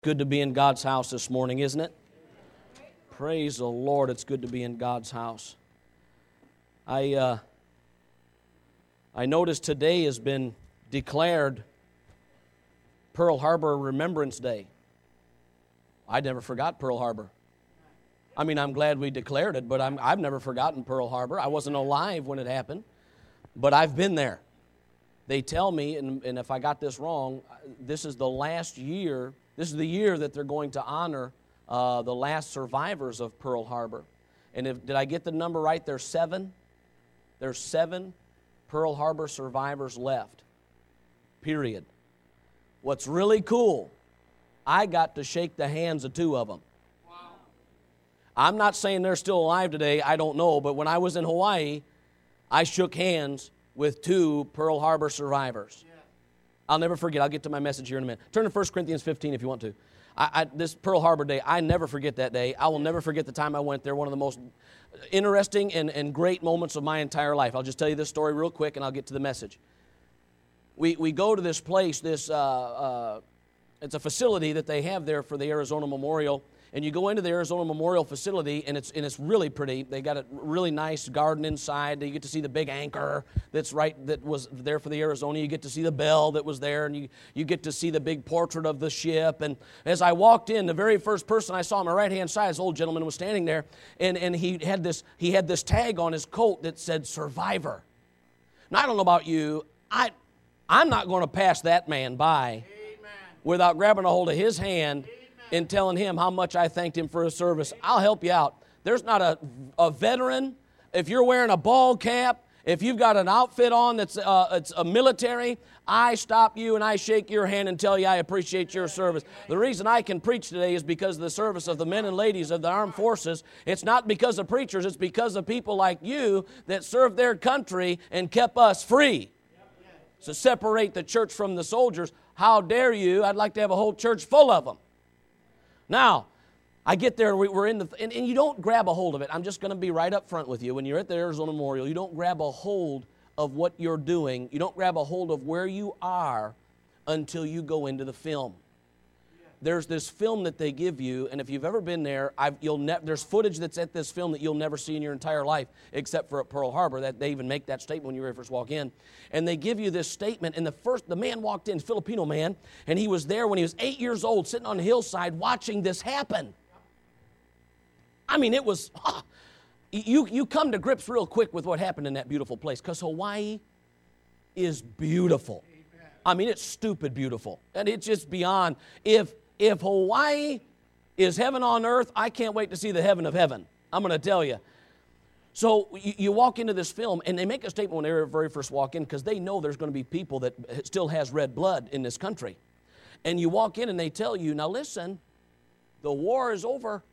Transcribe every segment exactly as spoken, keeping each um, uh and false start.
Good to be in God's house this morning, isn't it? Praise the Lord, it's good to be in God's house. I uh, I noticed today has been declared Pearl Harbor Remembrance Day. I never forgot Pearl Harbor. I mean, I'm glad we declared it, but I'm, I've never forgotten Pearl Harbor. I wasn't alive when it happened, but I've been there. They tell me, and, and if I got this wrong, this is the last year, this is the year that they're going to honor uh, the last survivors of Pearl Harbor. And if, did I get the number right? There's seven. There's seven Pearl Harbor survivors left, period. What's really cool, I got to shake the hands of two of them. Wow. I'm not saying they're still alive today, I don't know, but when I was in Hawaii, I shook hands with two Pearl Harbor survivors. Yeah. I'll never forget. I'll get to my message here in a minute. Turn to First Corinthians fifteen if you want to. I, I, this Pearl Harbor Day, I never forget that day. I will never forget the time I went there. One of the most interesting and, and great moments of my entire life. I'll just tell you this story real quick and I'll get to the message. We we go to this place, this uh, uh, it's a facility that they have there for the Arizona Memorial. And you go into the Arizona Memorial facility, and it's and it's really pretty. They got a really nice garden inside. You get to see the big anchor that's right that was there for the Arizona. You get to see the bell that was there, and you, you get to see the big portrait of the ship. And as I walked in, the very first person I saw on my right-hand side, this old gentleman was standing there, and, and he had this he had this tag on his coat that said Survivor. Now, I don't know about you. I, I'm not going to pass that man by Amen. Without grabbing a hold of his hand and telling him how much I thanked him for his service. I'll help you out. There's not a, a veteran. If you're wearing a ball cap, if you've got an outfit on that's uh, it's a military, I stop you and I shake your hand and tell you I appreciate your service. The reason I can preach today is because of the service of the men and ladies of the armed forces. It's not because of preachers. It's because of people like you that served their country and kept us free. So separate the church from the soldiers. How dare you? I'd like to have a whole church full of them. Now, I get there, we're in the, and, and you don't grab a hold of it. I'm just going to be right up front with you. When you're at the Arizona Memorial, you don't grab a hold of what you're doing. You don't grab a hold of where you are until you go into the film. There's this film that they give you, and if you've ever been there, I've, you'll ne- there's footage that's at this film that you'll never see in your entire life, except for at Pearl Harbor. That they even make that statement when you first walk in. And they give you this statement, and the first, the man walked in, Filipino man, and he was there when he was eight years old, sitting on a hillside watching this happen. I mean, it was, ah, you, you come to grips real quick with what happened in that beautiful place, because Hawaii is beautiful. I mean, it's stupid beautiful, and it's just beyond, if If Hawaii is heaven on earth, I can't wait to see the heaven of heaven. I'm going to tell you. So you, you walk into this film, and they make a statement when they very first walk in because they know there's going to be people that still has red blood in this country. And you walk in and they tell you, now listen, the war is over.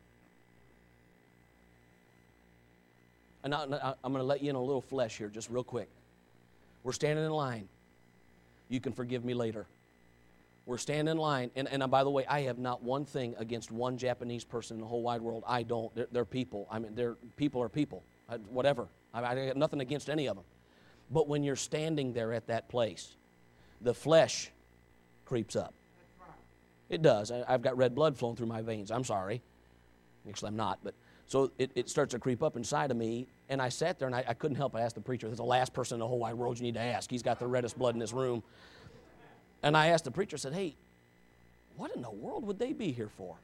And I, I'm going to let you in a little flesh here just real quick. We're standing in line. You can forgive me later. We're standing in line, and, and by the way, I have not one thing against one Japanese person in the whole wide world. I don't. They're, they're people. I mean, they're people are people. I, whatever. I, I have nothing against any of them. But when you're standing there at that place, the flesh creeps up. It does. I, I've got red blood flowing through my veins. I'm sorry. Actually, I'm not. But so it, it starts to creep up inside of me, and I sat there, and I, I couldn't help but ask the preacher, "That's the last person in the whole wide world you need to ask. He's got the reddest blood in this room." And I asked the preacher, I said, "Hey, what in the world would they be here for?"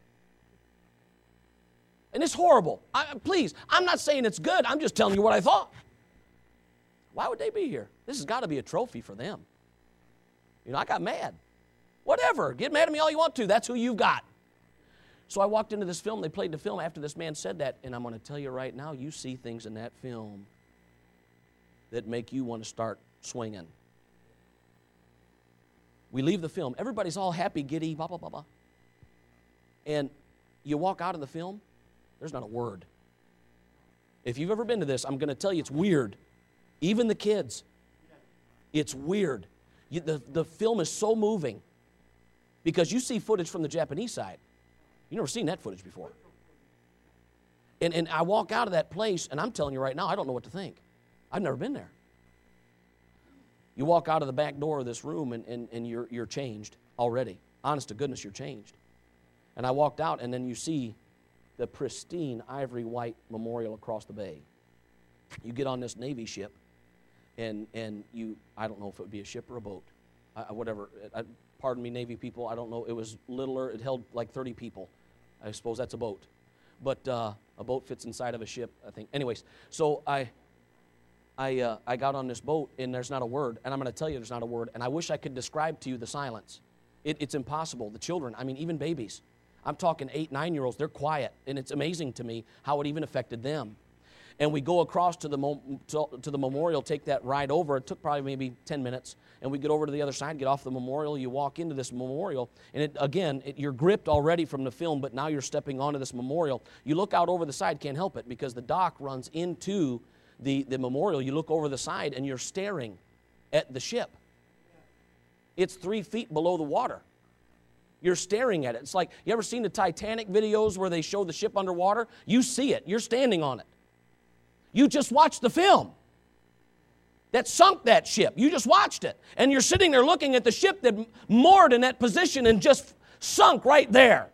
And it's horrible. I, please, I'm not saying it's good. I'm just telling you what I thought. Why would they be here? This has got to be a trophy for them. You know, I got mad. Whatever. Get mad at me all you want to. That's who you've got. So I walked into this film. They played the film after this man said that. And I'm going to tell you right now, you see things in that film that make you want to start swinging. We leave the film. Everybody's all happy, giddy, blah, blah, blah, blah. And you walk out of the film, there's not a word. If you've ever been to this, I'm going to tell you it's weird. Even the kids. It's weird. You, the, the film is so moving because you see footage from the Japanese side. You've never seen that footage before. And, and I walk out of that place, and I'm telling you right now, I don't know what to think. I've never been there. You walk out of the back door of this room and, and, and you're, you're changed already. Honest to goodness, you're changed. And I walked out, and then you see the pristine ivory white memorial across the bay. You get on this Navy ship, and and you, I don't know if it would be a ship or a boat, uh, whatever. I, pardon me, Navy people, I don't know. It was littler. It held like thirty people. I suppose that's a boat. But uh, a boat fits inside of a ship, I think. Anyways, so I I, uh, I got on this boat, and there's not a word. And I'm going to tell you there's not a word. And I wish I could describe to you the silence. It, it's impossible. The children, I mean, even babies. I'm talking eight, nine-year-olds. They're quiet. And it's amazing to me how it even affected them. And we go across to the mo- to, to the memorial, take that ride over. It took probably maybe ten minutes. And we get over to the other side, get off the memorial. You walk into this memorial. And it, again, it, you're gripped already from the film, but now you're stepping onto this memorial. You look out over the side, can't help it, because the dock runs into the, the memorial. You look over the side, and you're staring at the ship. It's three feet below the water. You're staring at it. It's like, you ever seen the Titanic videos where they show the ship underwater? You see it. You're standing on it. You just watched the film that sunk that ship. You just watched it. And you're sitting there looking at the ship that moored in that position and just sunk right there.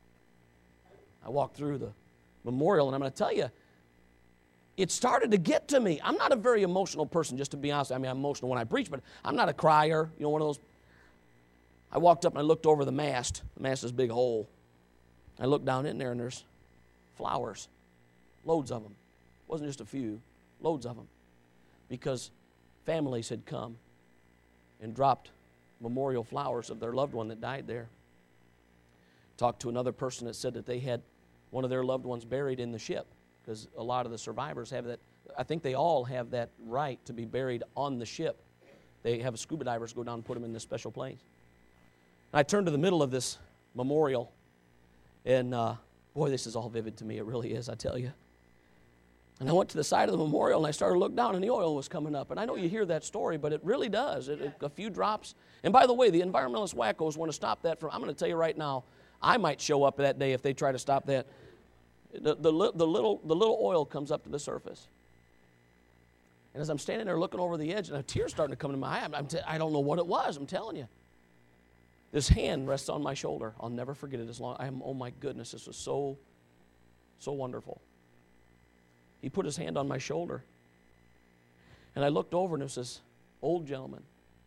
I walked through the memorial, and I'm going to tell you, it started to get to me. I'm not a very emotional person, just to be honest. I mean, I'm emotional when I preach, but I'm not a crier. You know, one of those. I walked up and I looked over the mast. The mast is a big hole. I looked down in there, and there's flowers, loads of them. It wasn't just a few, loads of them, because families had come and dropped memorial flowers of their loved one that died there. Talked to another person that said that they had one of their loved ones buried in the ship, because a lot of the survivors have that. I think they all have that right to be buried on the ship. They have scuba divers go down and put them in this special place. And I turned to the middle of this memorial, and uh, boy, this is all vivid to me. It really is, I tell you. And I went to the side of the memorial, and I started to look down, and the oil was coming up. And I know you hear that story, but it really does. It, it, a few drops. And by the way, the environmentalist wackos want to stop that from, I'm going to tell you right now, I might show up that day if they try to stop that. The, the, the, little, the little oil comes up to the surface. And as I'm standing there looking over the edge, and a tear's starting to come to my eye, I'm, I'm t- I don't know what it was, I'm telling you. This hand rests on my shoulder. I'll never forget it as long. I am, oh my goodness, this was so, so wonderful. He put his hand on my shoulder. And I looked over, and it was this old gentleman.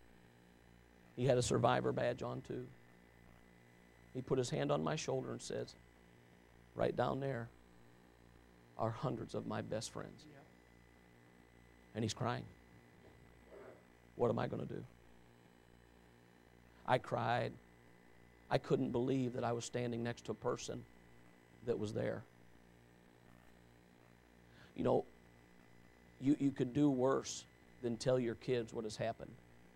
He had a survivor badge on too. He put his hand on my shoulder and says, right down there are hundreds of my best friends. And he's crying. What am I going to do? I cried. I couldn't believe that I was standing next to a person that was there. You know, you, you could do worse than tell your kids what has happened.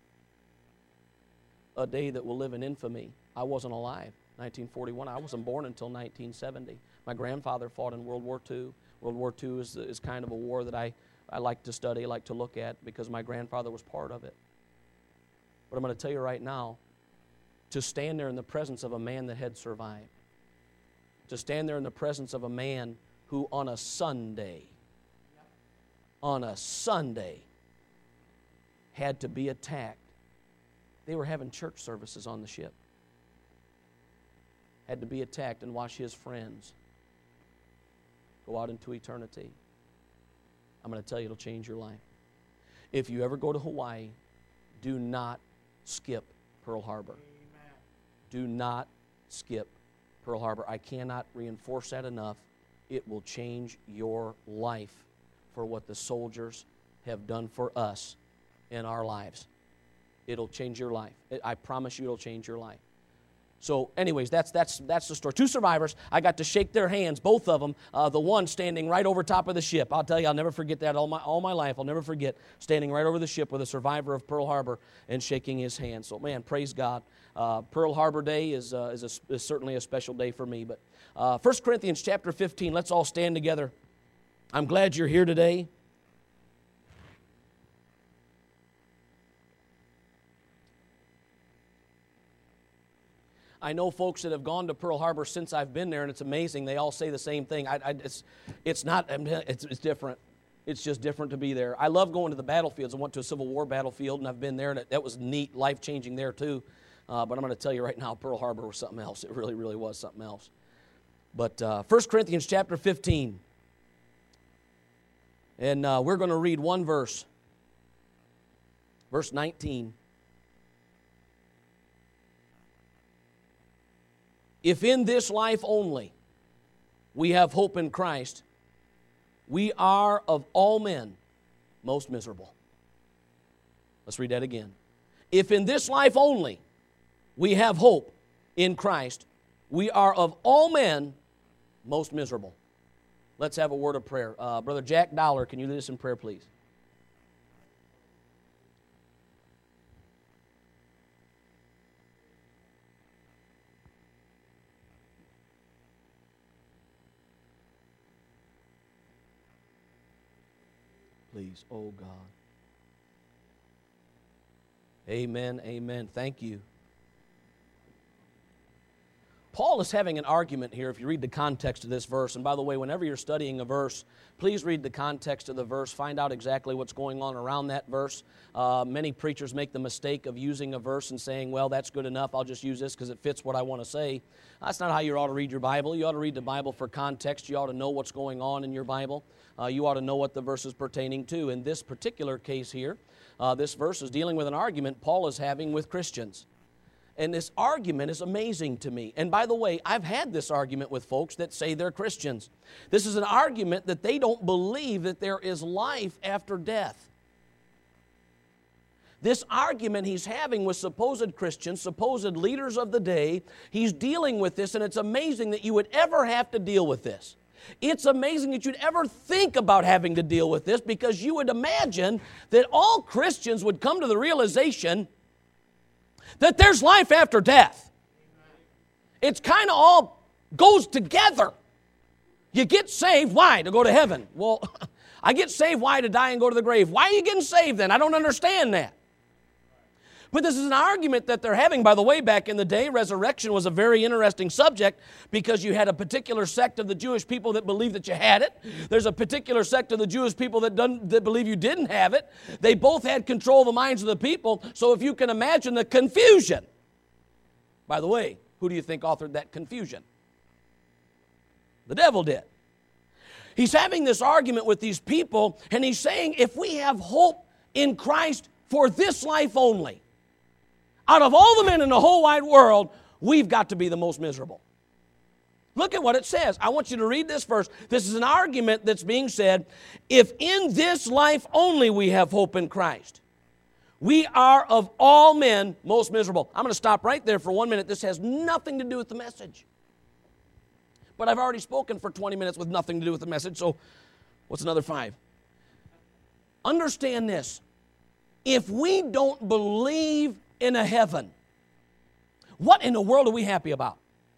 A day that will live in infamy. I wasn't alive. nineteen forty-one. I wasn't born until nineteen seventy. My grandfather fought in World War Two. World War Two is, is kind of a war that I, I like to study, like to look at, because my grandfather was part of it. But I'm going to tell you right now, to stand there in the presence of a man that had survived, to stand there in the presence of a man who on a Sunday, on a Sunday, had to be attacked. They were having church services on the ship. Had to be attacked and watch his friends go out into eternity. I'm going to tell you, it'll change your life. If you ever go to Hawaii, do not skip Pearl Harbor. Amen. Do not skip Pearl Harbor. I cannot reinforce that enough. It will change your life for what the soldiers have done for us in our lives. It'll change your life. I promise you it'll change your life. So anyways, that's that's that's the story. Two survivors. I got to shake their hands, both of them. Uh, the one standing right over top of the ship. I'll tell you, I'll never forget that all my all my life. I'll never forget standing right over the ship with a survivor of Pearl Harbor and shaking his hand. So man, praise God. Uh, Pearl Harbor Day is uh, is, a, is certainly a special day for me. But uh, First Corinthians chapter fifteen. Let's all stand together. I'm glad you're here today. I know folks that have gone to Pearl Harbor since I've been there, and it's amazing. They all say the same thing. I, I, it's, it's not, it's, it's different. It's just different to be there. I love going to the battlefields. I went to a Civil War battlefield, and I've been there, and it, that was neat, life-changing there too. Uh, but I'm going to tell you right now, Pearl Harbor was something else. It really, really was something else. But uh, First Corinthians chapter fifteen. And uh, we're going to read one verse. Verse nineteen. If in this life only we have hope in Christ, we are of all men most miserable. Let's read that again. If in this life only we have hope in Christ, we are of all men most miserable. Let's have a word of prayer. Uh, Brother Jack Dollar, can you lead us in prayer, please? Please, oh God. Amen, amen. Thank you. Paul is having an argument here if you read the context of this verse. And by the way, whenever you're studying a verse, please read the context of the verse. Find out exactly what's going on around that verse. Uh, many preachers make the mistake of using a verse and saying, well, that's good enough. I'll just use this because it fits what I want to say. That's not how you ought to read your Bible. You ought to read the Bible for context. You ought to know what's going on in your Bible. Uh, you ought to know what the verse is pertaining to. In this particular case here, uh, this verse is dealing with an argument Paul is having with Christians. And this argument is amazing to me. And by the way, I've had this argument with folks that say they're Christians. This is an argument that they don't believe that there is life after death. This argument he's having with supposed Christians, supposed leaders of the day, he's dealing with this, and it's amazing that you would ever have to deal with this. It's amazing that you'd ever think about having to deal with this, because you would imagine that all Christians would come to the realization that there's life after death. It's kind of all goes together. You get saved, why? To go to heaven. Well, I get saved, why? To die and go to the grave. Why are you getting saved then? I don't understand that. But this is an argument that they're having. By the way, back in the day, resurrection was a very interesting subject because you had a particular sect of the Jewish people that believed that you had it. There's a particular sect of the Jewish people that, doesn't, that believe you didn't have it. They both had control of the minds of the people. So if you can imagine the confusion. By the way, who do you think authored that confusion? The devil did. He's having this argument with these people, and he's saying if we have hope in Christ for this life only, out of all the men in the whole wide world, we've got to be the most miserable. Look at what it says. I want you to read this verse. This is an argument that's being said. If in this life only we have hope in Christ, we are of all men most miserable. I'm going to stop right there for one minute. This has nothing to do with the message. But I've already spoken for twenty minutes with nothing to do with the message, so what's another five? Understand this. If we don't believe in a heaven, what in the world are we happy about?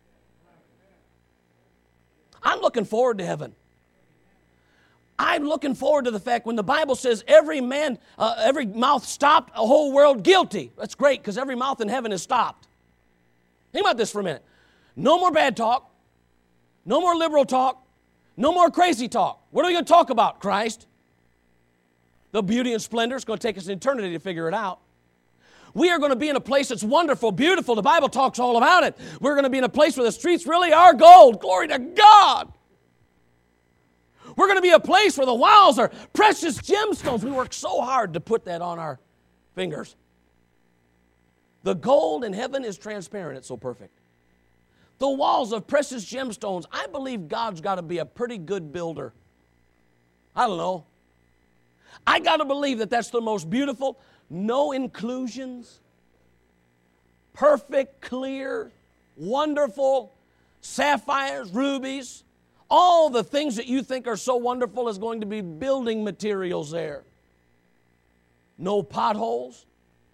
I'm looking forward to heaven. I'm looking forward to the fact when the Bible says every man, uh, every mouth stopped, a whole world guilty. That's great because every mouth in heaven is stopped. Think about this for a minute. No more bad talk. No more liberal talk. No more crazy talk. What are we going to talk about? Christ. The beauty and splendor. It's going to take us an eternity to figure it out. We are going to be in a place that's wonderful, beautiful. The Bible talks all about it. We're going to be in a place where the streets really are gold. Glory to God. We're going to be a place where the walls are precious gemstones. We work so hard to put that on our fingers. The gold in heaven is transparent. It's so perfect. The walls of precious gemstones. I believe God's got to be a pretty good builder. I don't know. I got to believe that that's the most beautiful. No inclusions, perfect, clear, wonderful, sapphires, rubies, all the things that you think are so wonderful is going to be building materials there. No potholes,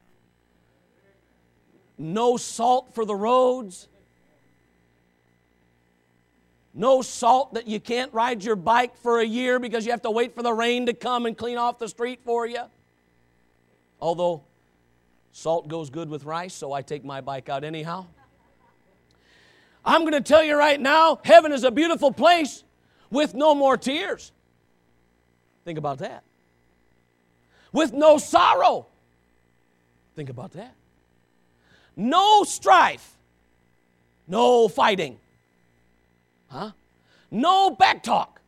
no salt for the roads, no salt that you can't ride your bike for a year because you have to wait for the rain to come and clean off the street for you. Although salt goes good with rice, so I take my bike out anyhow. I'm going to tell you right now, heaven is a beautiful place with no more tears. Think about that. With no sorrow. Think about that. No strife. No fighting. Huh? No back talk.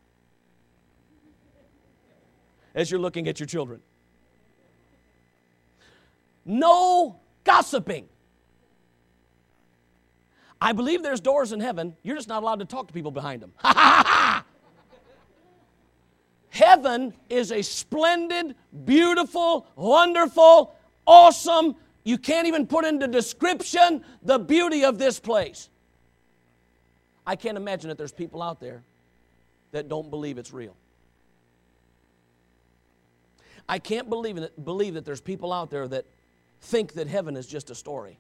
As you're looking at your children. No gossiping. I believe there's doors in heaven. You're just not allowed to talk to people behind them. Ha ha ha! Heaven is a splendid, beautiful, wonderful, awesome. You can't even put into description the beauty of this place. I can't imagine that there's people out there that don't believe it's real. I can't believe it, believe that there's people out there that think that heaven is just a story.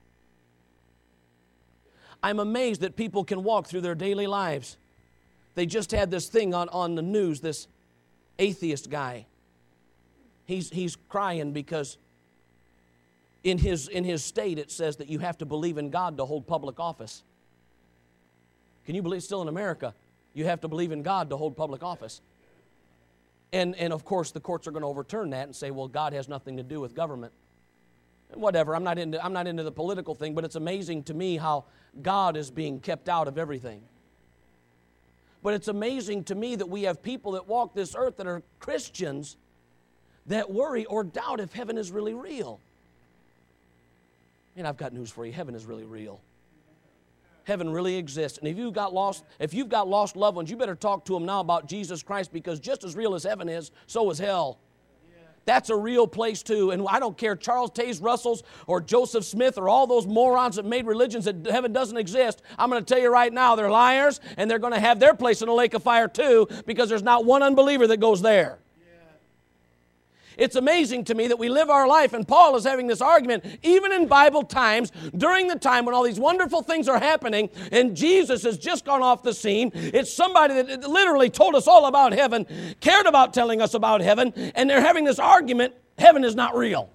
I'm amazed that people can walk through their daily lives. They just had this thing on, on the news, this atheist guy. He's, he's crying because in his, in his state it says that you have to believe in God to hold public office. Can you believe, still in America, you have to believe in God to hold public office? And, and of course the courts are going to overturn that and say, well, God has nothing to do with government. Whatever, I'm not into, I'm not into the political thing, but it's amazing to me how God is being kept out of everything. But it's amazing to me that we have people that walk this earth that are Christians that worry or doubt if heaven is really real. And I've got news for you, heaven is really real. Heaven really exists. And if you've got lost, if you've got lost loved ones, you better talk to them now about Jesus Christ, because just as real as heaven is, so is hell. That's a real place too. And I don't care Charles Taze Russells or Joseph Smith or all those morons that made religions that heaven doesn't exist. I'm going to tell you right now, they're liars, and they're going to have their place in a lake of fire too, because there's not one unbeliever that goes there. It's amazing to me that we live our life, and Paul is having this argument, even in Bible times, during the time when all these wonderful things are happening, and Jesus has just gone off the scene. It's somebody that literally told us all about heaven, cared about telling us about heaven, and they're having this argument, heaven is not real.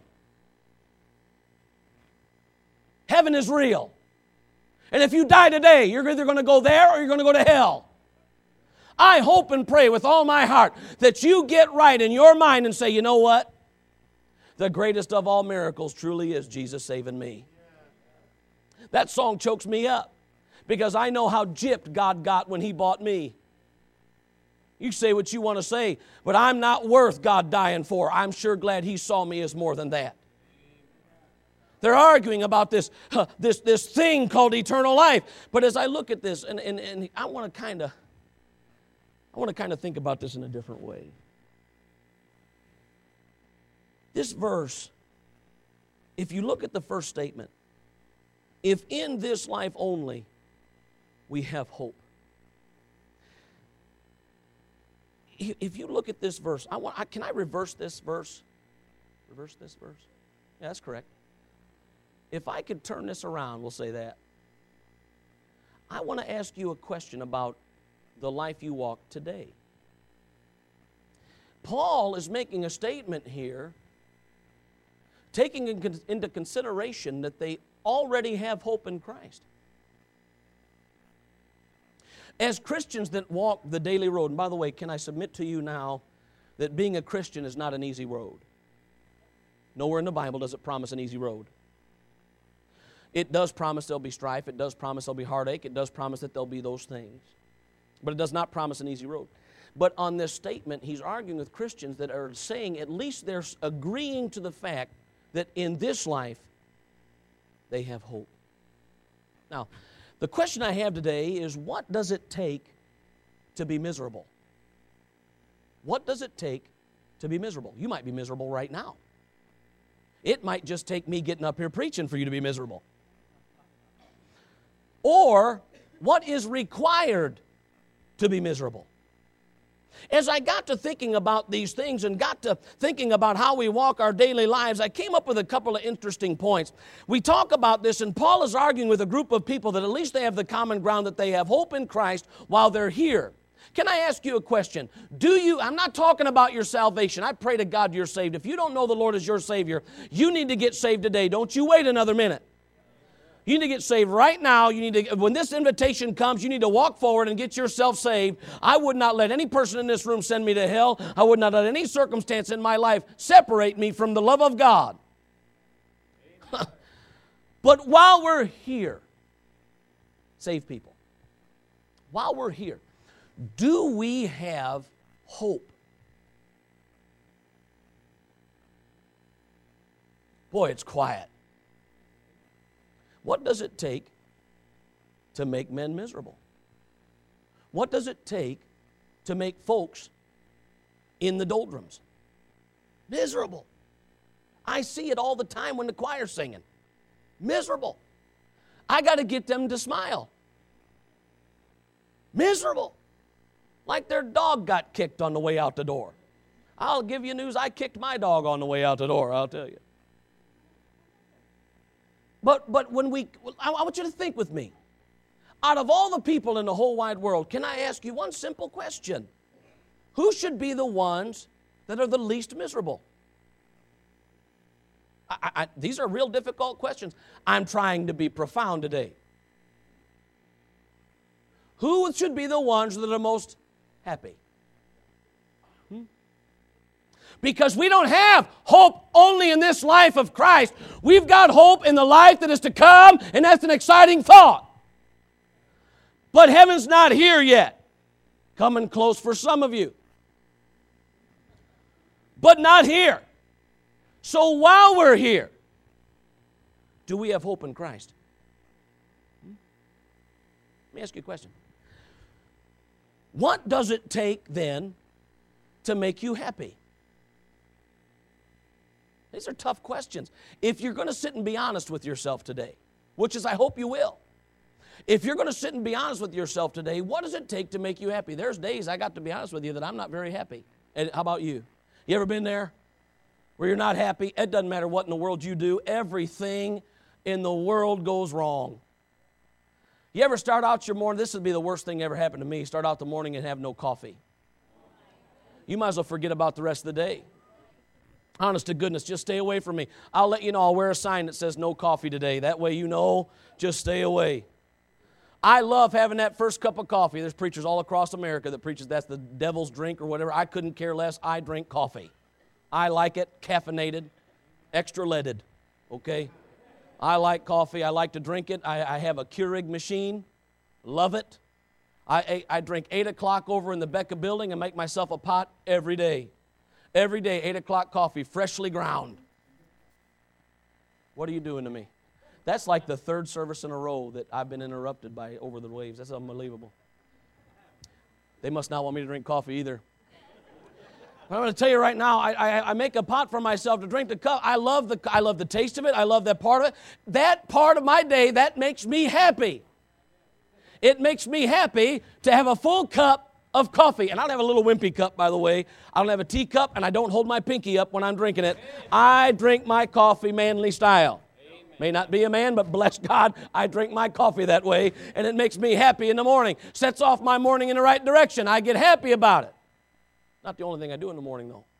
Heaven is real. And if you die today, you're either going to go there or you're going to go to hell. I hope and pray with all my heart that you get right in your mind and say, you know what? The greatest of all miracles truly is Jesus saving me. That song chokes me up because I know how gypped God got when He bought me. You say what you want to say, but I'm not worth God dying for. I'm sure glad He saw me as more than that. They're arguing about this, uh, this, this thing called eternal life. But as I look at this, and, and, and I want to kind of I want to kind of think about this in a different way. This verse, if you look at the first statement, if in this life only we have hope. If you look at this verse, I want, can I reverse this verse? Reverse this verse? Yeah, that's correct. If I could turn this around, we'll say that. I want to ask you a question about the life you walk today. Paul is making a statement here, taking into consideration that they already have hope in Christ. As Christians that walk the daily road, and by the way, can I submit to you now that being a Christian is not an easy road? Nowhere in the Bible does it promise an easy road. It does promise there'll be strife, it does promise there'll be heartache, it does promise that there'll be those things. But it does not promise an easy road. But on this statement, he's arguing with Christians that are saying, at least they're agreeing to the fact that in this life, they have hope. Now, the question I have today is, what does it take to be miserable? What does it take to be miserable? You might be miserable right now. It might just take me getting up here preaching for you to be miserable. Or, what is required to be miserable? As I got to thinking about these things and got to thinking about how we walk our daily lives, I came up with a couple of interesting points. We talk about this, and Paul is arguing with a group of people that at least they have the common ground that they have hope in Christ while they're here. Can I ask you a question? Do you, I'm not talking about your salvation. I pray to God you're saved. If you don't know the Lord as your Savior, you need to get saved today. Don't you wait another minute. You need to get saved right now. You need to, when this invitation comes, you need to walk forward and get yourself saved. I would not let any person in this room send me to hell. I would not let any circumstance in my life separate me from the love of God. But while we're here, save people, while we're here, do we have hope? Boy, it's quiet. What does it take to make men miserable? What does it take to make folks in the doldrums miserable? I see it all the time when the choir's singing. Miserable. I got to get them to smile. Miserable. Like their dog got kicked on the way out the door. I'll give you news, I kicked my dog on the way out the door, I'll tell you. But but when we, I want you to think with me. Out of all the people in the whole wide world, can I ask you one simple question? Who should be the ones that are the least miserable? I, I, these are real difficult questions. I'm trying to be profound today. Who should be the ones that are most happy? Hmm? Because we don't have hope only in this life of Christ. We've got hope in the life that is to come, and that's an exciting thought. But heaven's not here yet. Coming close for some of you. But not here. So while we're here, do we have hope in Christ? Hmm? Let me ask you a question. What does it take then to make you happy? These are tough questions. If you're going to sit and be honest with yourself today, which is I hope you will. If you're going to sit and be honest with yourself today, what does it take to make you happy? There's days, I got to be honest with you, that I'm not very happy. And how about you? You ever been there where you're not happy? It doesn't matter what in the world you do. Everything in the world goes wrong. You ever start out your morning, this would be the worst thing ever happened to me, start out the morning and have no coffee. You might as well forget about the rest of the day. Honest to goodness, just stay away from me. I'll let you know, I'll wear a sign that says no coffee today. That way you know, just stay away. I love having that first cup of coffee. There's preachers all across America that preaches that's the devil's drink or whatever. I couldn't care less. I drink coffee. I like it caffeinated, extra leaded, okay? I like coffee. I like to drink it. I, I have a Keurig machine. Love it. I, I drink eight o'clock over in the Becca building and make myself a pot every day. Every day, eight o'clock coffee, freshly ground. What are you doing to me? That's like the third service in a row that I've been interrupted by Over the Waves. That's unbelievable. They must not want me to drink coffee either. But I'm going to tell you right now, I, I, I make a pot for myself to drink the cup. I love the, I love the taste of it. I love that part of it. That part of my day, that makes me happy. It makes me happy to have a full cup of coffee. And I don't have a little wimpy cup, by the way. I don't have a teacup, and I don't hold my pinky up when I'm drinking it. I drink my coffee manly style. May not be a man, but bless God, I drink my coffee that way, and it makes me happy in the morning. Sets off my morning in the right direction. I get happy about it. Not the only thing I do in the morning, though.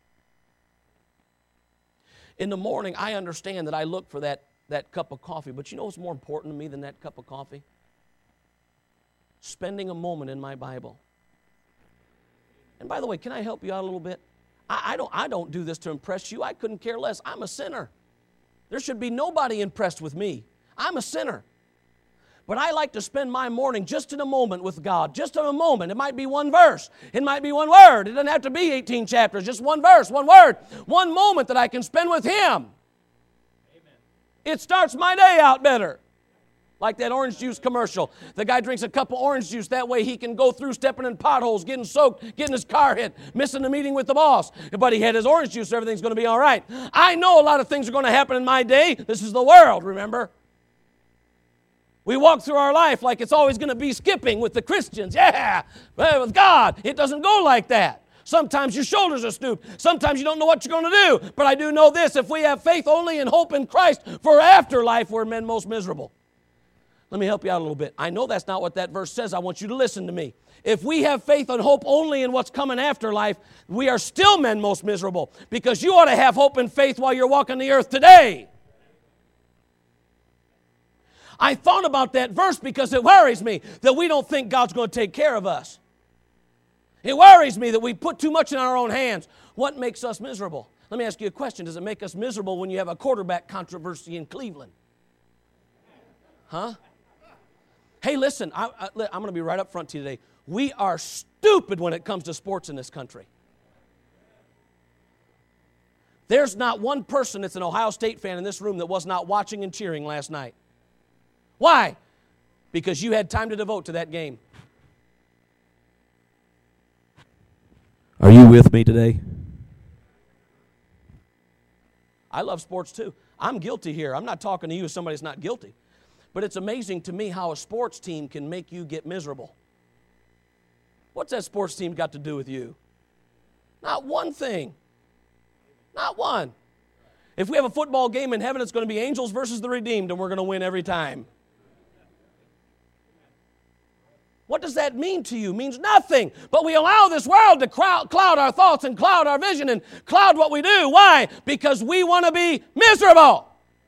In the morning, I understand that I look for that, that cup of coffee, but you know what's more important to me than that cup of coffee? Spending a moment in my Bible. And by the way, can I help you out a little bit? I, I don't, I don't do this to impress you. I couldn't care less. I'm a sinner. There should be nobody impressed with me. I'm a sinner. But I like to spend my morning just in a moment with God. Just in a moment. It might be one verse. It might be one word. It doesn't have to be eighteen chapters. Just one verse, one word. One moment that I can spend with Him. Amen. It starts my day out better. Like that orange juice commercial. The guy drinks a cup of orange juice. That way he can go through stepping in potholes, getting soaked, getting his car hit, missing the meeting with the boss. But he had his orange juice, so everything's going to be all right. I know a lot of things are going to happen in my day. This is the world, remember? We walk through our life like it's always going to be skipping with the Christians. Yeah, but with God, it doesn't go like that. Sometimes your shoulders are stooped. Sometimes you don't know what you're going to do. But I do know this. If we have faith only and hope in Christ for afterlife, we're men most miserable. Let me help you out a little bit. I know that's not what that verse says. I want you to listen to me. If we have faith and hope only in what's coming after life, we are still men most miserable, because you ought to have hope and faith while you're walking the earth today. I thought about that verse because it worries me that we don't think God's going to take care of us. It worries me that we put too much in our own hands. What makes us miserable? Let me ask you a question. Does it make us miserable when you have a quarterback controversy in Cleveland? Huh? Hey, listen, I, I, I'm going to be right up front to you today. We are stupid when it comes to sports in this country. There's not one person that's an Ohio State fan in this room that was not watching and cheering last night. Why? Because you had time to devote to that game. Are you with me today? I love sports too. I'm guilty here. I'm not talking to you as somebody that's not guilty. But it's amazing to me how a sports team can make you get miserable. What's that sports team got to do with you? Not one thing. Not one. If we have a football game in heaven, it's going to be angels versus the redeemed, and we're going to win every time. What does that mean to you? It means nothing. But we allow this world to cloud, cloud our thoughts and cloud our vision and cloud what we do. Why? Because we want to be miserable.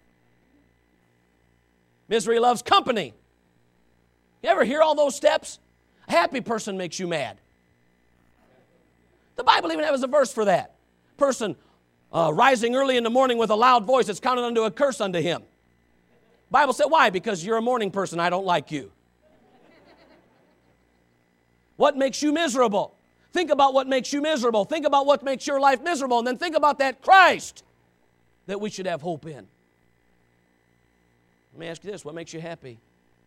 Misery loves company. You ever hear all those steps? A happy person makes you mad. The Bible even has a verse for that. Person uh, rising early in the morning with a loud voice, it's counted unto a curse unto him. Bible said, why? Because you're a morning person. I don't like you. What makes you miserable? Think about what makes you miserable. Think about what makes your life miserable. And then think about that Christ that we should have hope in. Let me ask you this. What makes you happy?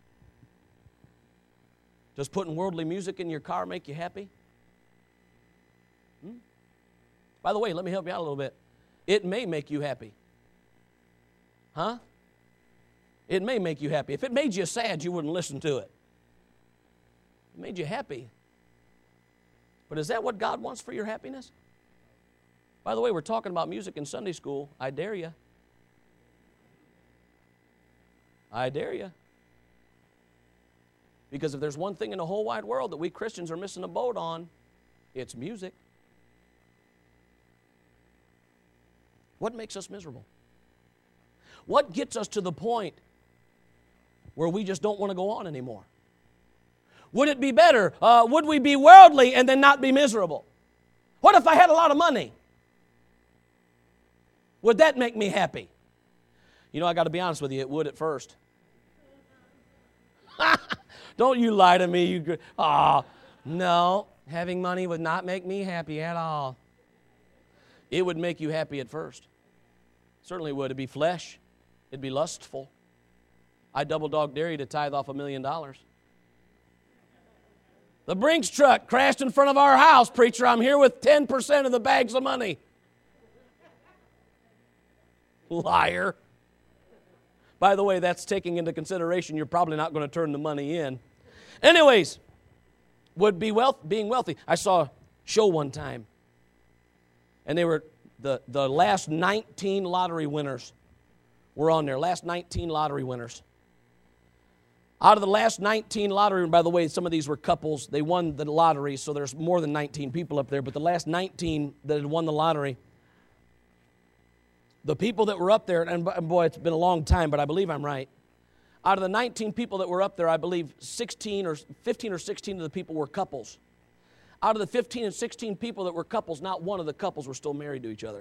Does putting worldly music in your car make you happy? Hmm? By the way, let me help you out a little bit. It may make you happy. Huh? It may make you happy. If it made you sad, you wouldn't listen to it. It made you happy. But is that what God wants for your happiness? By the way, we're talking about music in Sunday school. I dare you. I dare you. Because if there's one thing in the whole wide world that we Christians are missing a boat on, it's music. What makes us miserable? What gets us to the point where we just don't want to go on anymore? Would it be better? Uh, would we be worldly and then not be miserable? What if I had a lot of money? Would that make me happy? You know, I got to be honest with you, it would at first. Don't you lie to me. You, oh, no, having money would not make me happy at all. It would make you happy at first. Certainly would. It'd be flesh. It'd be lustful. I double dog dare you to tithe off a million dollars. The Brinks truck crashed in front of our house, preacher. I'm here with ten percent of the bags of money. Liar. By the way, that's taking into consideration you're probably not going to turn the money in. Anyways, would be wealth, being wealthy. I saw a show one time, and they were the, the last nineteen lottery winners were on there. Last nineteen lottery winners. Out of the last nineteen lottery, and by the way, some of these were couples. They won the lottery, so there's more than nineteen people up there. But the last nineteen that had won the lottery, the people that were up there, and boy, it's been a long time, but I believe I'm right. Out of the nineteen people that were up there, I believe sixteen or fifteen or sixteen of the people were couples. Out of the fifteen and sixteen people that were couples, not one of the couples were still married to each other.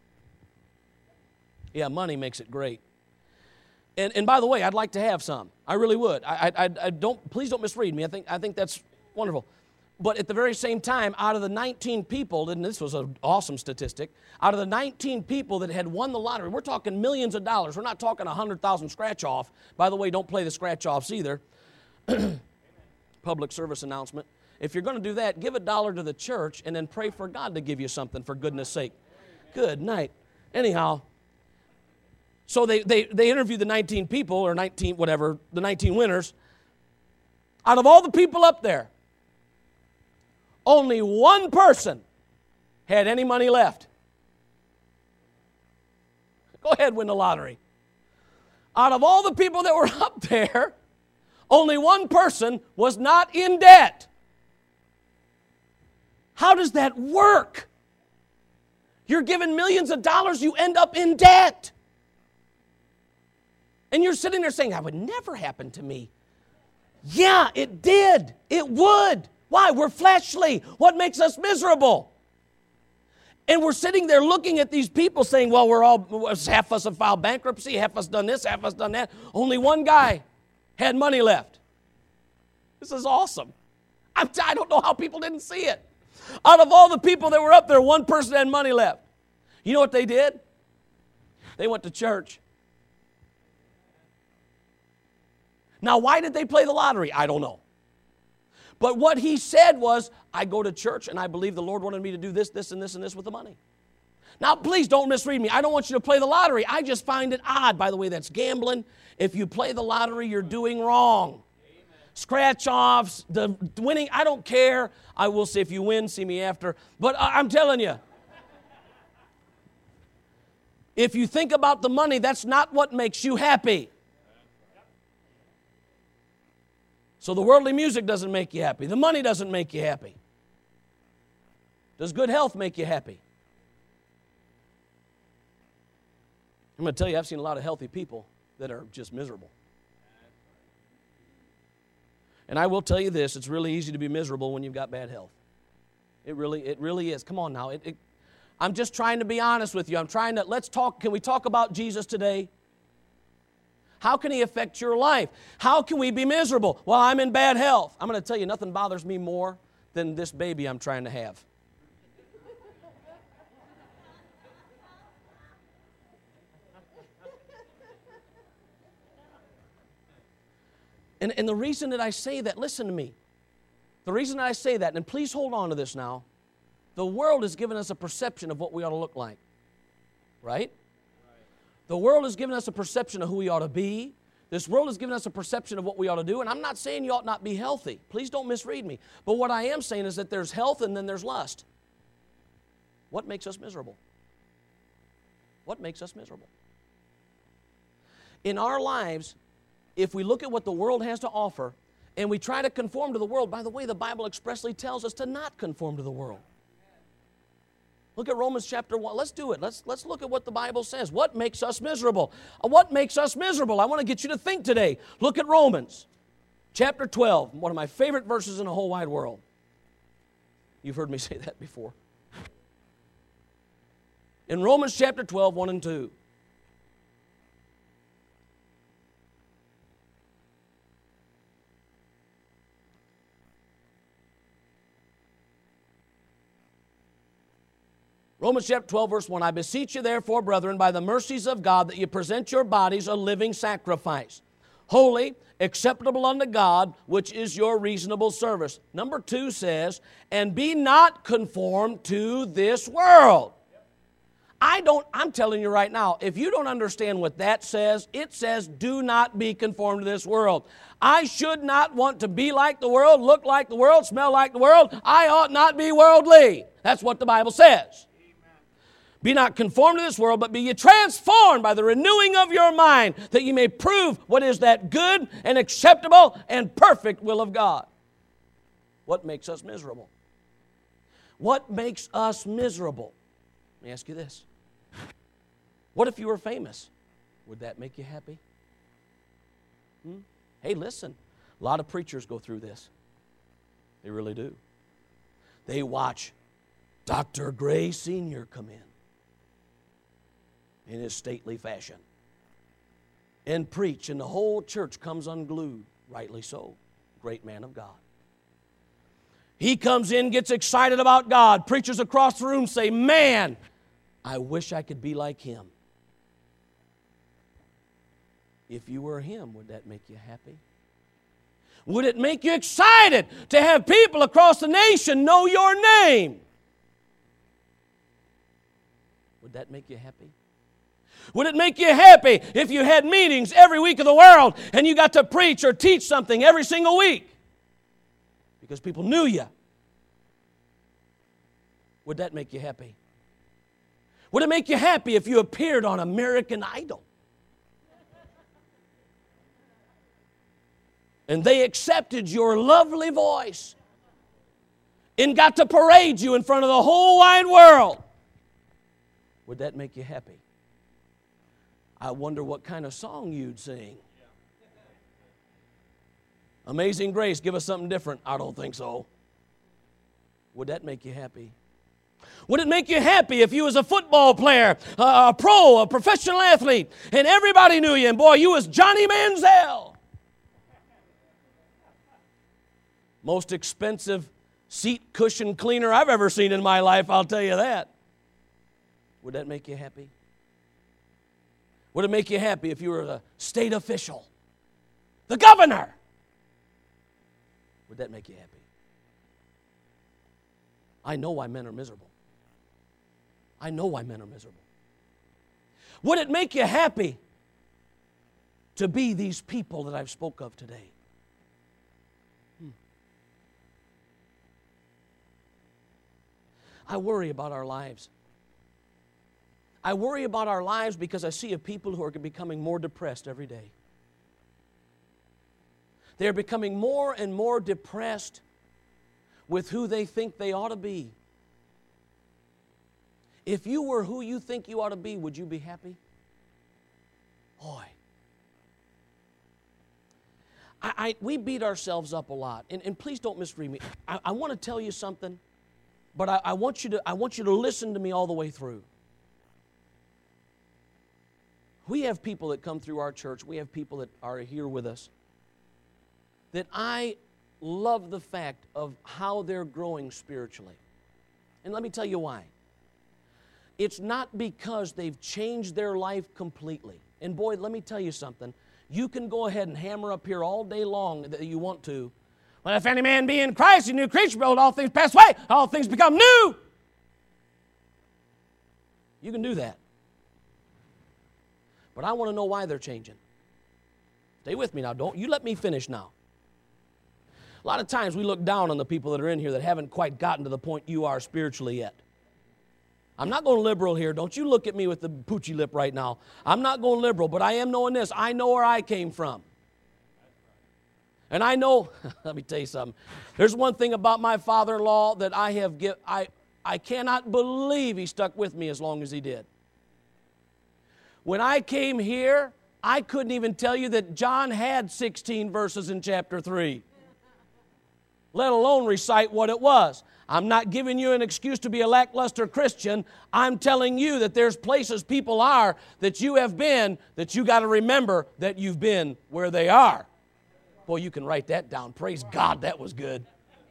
Yeah, money makes it great. And, and by the way, I'd like to have some. I really would. I, I, I don't. Please don't misread me. I think I think that's wonderful. But at the very same time, out of the nineteen people, and this was an awesome statistic, out of the nineteen people that had won the lottery, we're talking millions of dollars. We're not talking one hundred thousand scratch-off. By the way, don't play the scratch-offs either. Public service announcement. If you're going to do that, give a dollar to the church and then pray for God to give you something for goodness sake. Good night. Anyhow, so they, they, they interviewed the nineteen people, or nineteen, whatever, the nineteen winners. Out of all the people up there, only one person had any money left. Go ahead, win the lottery. Out of all the people that were up there, only one person was not in debt. How does that work? You're given millions of dollars, you end up in debt. And you're sitting there saying, that would never happen to me. Yeah, it did. It would. Why? We're fleshly. What makes us miserable? And we're sitting there looking at these people saying, well, we're all, half of us have filed bankruptcy, half of us done this, half of us done that. Only one guy had money left. This is awesome. I'm, I don't know how people didn't see it. Out of all the people that were up there, one person had money left. You know what they did? They went to church. Now, why did they play the lottery? I don't know. But what he said was, I go to church and I believe the Lord wanted me to do this, this, and this, and this with the money. Now, please don't misread me. I don't want you to play the lottery. I just find it odd. By the way, that's gambling. If you play the lottery, you're doing wrong. Scratch-offs, the winning, I don't care. I will say if you win, see me after. But I'm telling you, if you think about the money, that's not what makes you happy. So the worldly music doesn't make you happy. The money doesn't make you happy. Does good health make you happy? I'm going to tell you, I've seen a lot of healthy people that are just miserable. And I will tell you this, it's really easy to be miserable when you've got bad health. It really, it really is. Come on now. It, it, I'm just trying to be honest with you. I'm trying to, let's talk, can we talk about Jesus today? How can he affect your life? How can we be miserable? Well, I'm in bad health. I'm going to tell you, nothing bothers me more than this baby I'm trying to have. And, and the reason that I say that, listen to me. The reason that I say that, and please hold on to this now, the world has given us a perception of what we ought to look like. Right? The world has given us a perception of who we ought to be. This world has given us a perception of what we ought to do. And I'm not saying you ought not be healthy. Please don't misread me. But what I am saying is that there's health and then there's lust. What makes us miserable? What makes us miserable? In our lives, if we look at what the world has to offer and we try to conform to the world, by the way, the Bible expressly tells us to not conform to the world. Look at Romans chapter one. Let's do it. Let's, let's look at what the Bible says. What makes us miserable? What makes us miserable? I want to get you to think today. Look at Romans chapter twelve, one of my favorite verses in the whole wide world. You've heard me say that before. In Romans chapter twelve, one and two. Romans chapter twelve, verse one, I beseech you therefore, brethren, by the mercies of God, that you present your bodies a living sacrifice, holy, acceptable unto God, which is your reasonable service. Number two says, and be not conformed to this world. I don't, I'm telling you right now, if you don't understand what that says, it says, do not be conformed to this world. I should not want to be like the world, look like the world, smell like the world. I ought not be worldly. That's what the Bible says. Be not conformed to this world, but be ye transformed by the renewing of your mind, that ye may prove what is that good and acceptable and perfect will of God. What makes us miserable? What makes us miserable? Let me ask you this. What if you were famous? Would that make you happy? Hmm? Hey, listen, a lot of preachers go through this. They really do. They watch Doctor Gray Senior come in. in his stately fashion and preach, and the whole church comes unglued. Rightly so. Great man of God. He comes in, gets excited about God. Preachers across the room say, man, I wish I could be like him. If you were him, would that make you happy? Would it make you excited to have people across the nation know your name? Would that make you happy? Would it make you happy if you had meetings every week of the world and you got to preach or teach something every single week because people knew you? Would that make you happy? Would it make you happy if you appeared on American Idol and they accepted your lovely voice and got to parade you in front of the whole wide world? Would that make you happy? I wonder what kind of song you'd sing. Amazing Grace, give us something different. I don't think so. Would that make you happy? Would it make you happy if you was a football player, a pro, a professional athlete, and everybody knew you, and boy, you was Johnny Manziel? Most expensive seat cushion cleaner I've ever seen in my life, I'll tell you that. Would that make you happy? Would it make you happy if you were the state official, the governor? Would that make you happy? I know why men are miserable. I know why men are miserable. Would it make you happy to be these people that I've spoke of today? Hmm. I worry about our lives. I worry about our lives because I see a people who are becoming more depressed every day. They're becoming more and more depressed with who they think they ought to be. If you were who you think you ought to be, would you be happy? Boy. I, I, we beat ourselves up a lot. And, and please don't misread me. I, I want to tell you something, but I, I, want you to, I want you to listen to me all the way through. We have people that come through our church. We have people that are here with us that I love the fact of how they're growing spiritually. And let me tell you why. It's not because they've changed their life completely. And boy, let me tell you something. You can go ahead and hammer up here all day long that you want to. Well, if any man be in Christ, a new creature, behold, all things pass away, all things become new. You can do that. But I want to know why they're changing. Stay with me now. Don't you let me finish now. A lot of times we look down on the people that are in here that haven't quite gotten to the point you are spiritually yet. I'm not going liberal here. Don't you look at me with the poochy lip right now. I'm not going liberal, but I am knowing this. I know where I came from. And I know, let me tell you something. There's one thing about my father-in-law that I have, give, I, I cannot believe he stuck with me as long as he did. When I came here, I couldn't even tell you that John had sixteen verses in chapter three, let alone recite what it was. I'm not giving you an excuse to be a lackluster Christian. I'm telling you that there's places people are that you have been that you got to remember that you've been where they are. Boy, you can write that down. Praise God, that was good.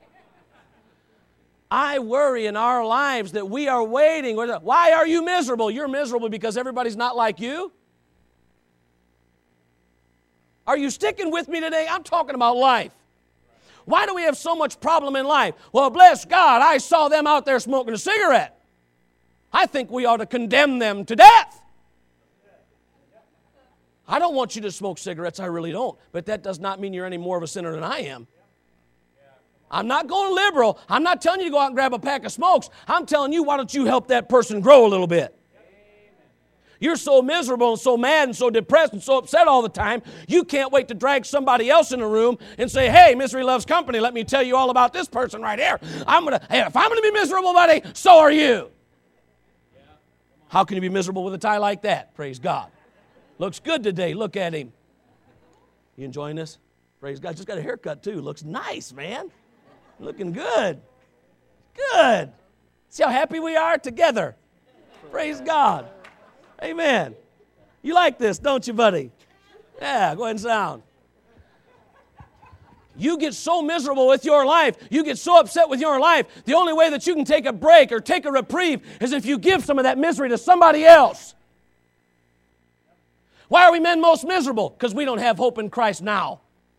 I worry in our lives that we are waiting. Why are you miserable? You're miserable because everybody's not like you. Are you sticking with me today? I'm talking about life. Why do we have so much problem in life? Well, bless God, I saw them out there smoking a cigarette. I think we ought to condemn them to death. I don't want you to smoke cigarettes, I really don't. But that does not mean you're any more of a sinner than I am. I'm not going liberal. I'm not telling you to go out and grab a pack of smokes. I'm telling you, why don't you help that person grow a little bit? You're so miserable and so mad and so depressed and so upset all the time, you can't wait to drag somebody else in the room and say, hey, misery loves company. Let me tell you all about this person right here. I'm gonna, hey, if I'm going to be miserable, buddy, so are you. How can you be miserable with a tie like that? Praise God. Looks good today. Look at him. You enjoying this? Praise God. Just got a haircut, too. Looks nice, man. Looking good. Good. See how happy we are together. Praise God. Amen. You like this, don't you, buddy? Yeah, go ahead and sit down. You get so miserable with your life, you get so upset with your life, the only way that you can take a break or take a reprieve is if you give some of that misery to somebody else. Why are we men most miserable? Because we don't have hope in Christ now.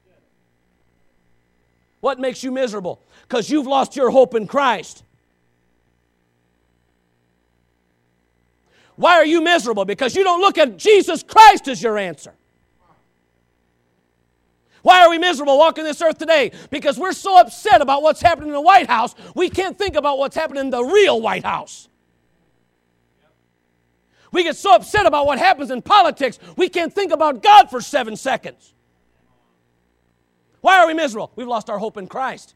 What makes you miserable? Because you've lost your hope in Christ. Why are you miserable? Because you don't look at Jesus Christ as your answer. Why are we miserable walking this earth today? Because we're so upset about what's happening in the White House, we can't think about what's happening in the real White House. We get so upset about what happens in politics, we can't think about God for seven seconds. Why are we miserable? We've lost our hope in Christ.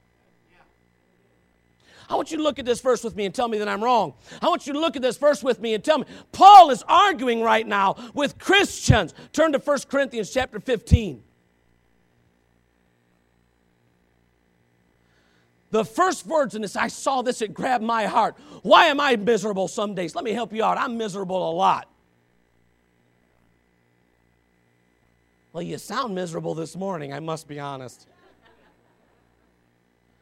I want you to look at this verse with me and tell me that I'm wrong. I want you to look at this verse with me and tell me. Paul is arguing right now with Christians. Turn to First Corinthians chapter fifteen. The first words in this, I saw this, it grabbed my heart. Why am I miserable some days? Let me help you out. I'm miserable a lot. Well, you sound miserable this morning, I must be honest.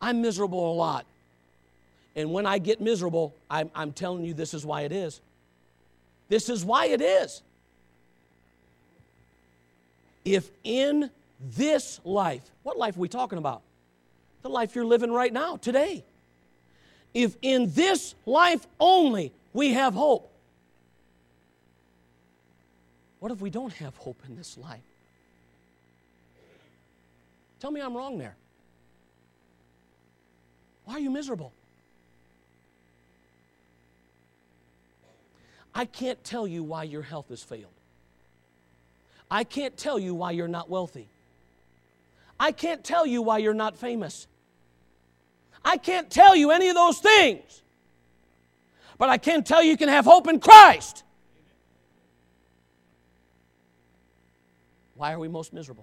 I'm miserable a lot. And when I get miserable, I'm, I'm telling you this is why it is. This is why it is. If in this life, what life are we talking about? The life you're living right now, today. If in this life only we have hope, what if we don't have hope in this life? Tell me I'm wrong there. Why are you miserable? I can't tell you why your health has failed. I can't tell you why you're not wealthy. I can't tell you why you're not famous. I can't tell you any of those things. But I can tell you you can have hope in Christ. Why are we most miserable?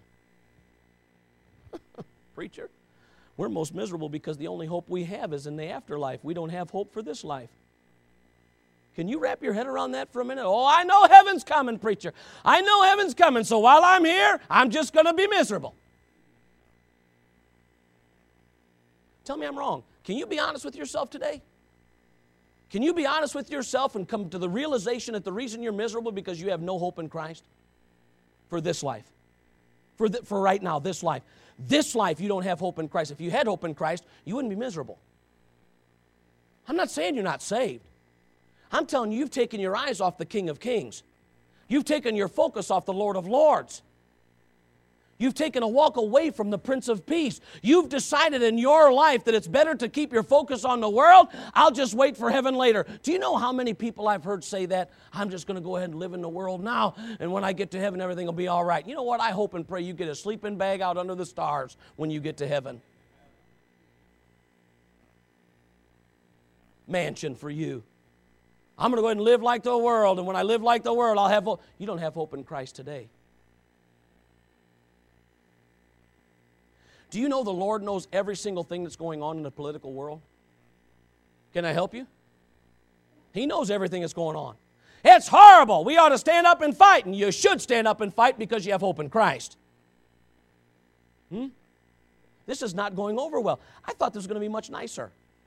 Preacher, we're most miserable because the only hope we have is in the afterlife. We don't have hope for this life. Can you wrap your head around that for a minute? Oh, I know heaven's coming, preacher. I know heaven's coming, so while I'm here, I'm just going to be miserable. Tell me I'm wrong. Can you be honest with yourself today? Can you be honest with yourself and come to the realization that the reason you're miserable is because you have no hope in Christ for this life? For, the, for right now, this life. This life, you don't have hope in Christ. If you had hope in Christ, you wouldn't be miserable. I'm not saying you're not saved. I'm telling you, you've taken your eyes off the King of Kings. You've taken your focus off the Lord of Lords. You've taken a walk away from the Prince of Peace. You've decided in your life that it's better to keep your focus on the world. I'll just wait for heaven later. Do you know how many people I've heard say that? I'm just going to go ahead and live in the world now, and when I get to heaven, everything will be all right. You know what? I hope and pray you get a sleeping bag out under the stars when you get to heaven. Mansion for you. I'm going to go ahead and live like the world, and when I live like the world, I'll have hope. You don't have hope in Christ today. Do you know the Lord knows every single thing that's going on in the political world? Can I help you? He knows everything that's going on. It's horrible. We ought to stand up and fight, and you should stand up and fight because you have hope in Christ. Hmm? This is not going over well. I thought this was going to be much nicer.